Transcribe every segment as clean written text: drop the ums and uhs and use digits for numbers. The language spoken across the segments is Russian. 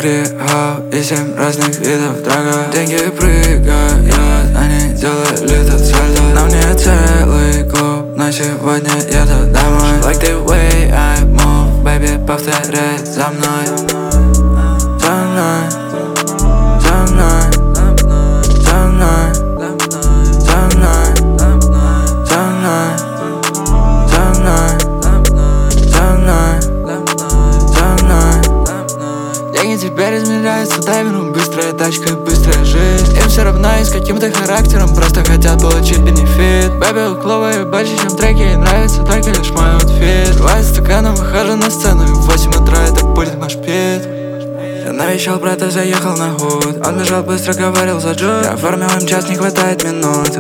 Клео и 7 разных видов драга. Деньги прыгают, они делали тут сальто. На мне целый клуб, но сегодня еду домой. Like the way I move, baby, повторяй за мной. За мной, за мной, за мной, за мной, за мной, за мной, за мной, за мной. Деньги теперь измеряются таймером, быстрая тачка, быстрая жизнь. Им все равно и с каким-то характером, просто хотят получить бенефит. Бэби, укловые больше, чем треки, ей нравится только лишь мой аутфит. Рваю стаканом, выхожу на сцену, и в 8 утра это будет наш пит. Я навещал брата, заехал на худ. Он бежал быстро, говорил за джуд. Я оформил им час, не хватает минут.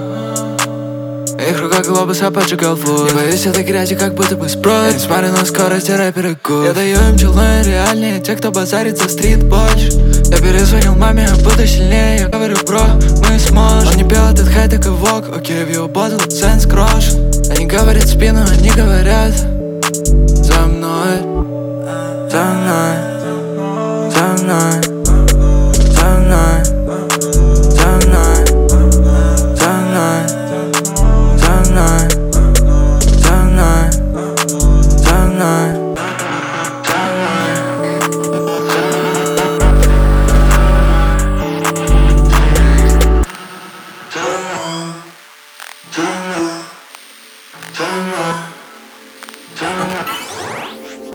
Их рука глобуса поджигал флот. Не боюсь этой грязи, как будто бы спрот. Я не смотрю на скорость, рэперы гуд. Я даю им челны реальнее, те, кто базарит за стрит больше. Я перезвонил маме, я буду сильнее. Я говорю, бро, мы сможем. Он не пел этот хай, так и вок. Окей, в его bottle, sense крош. Они говорят в спину, они говорят за мной.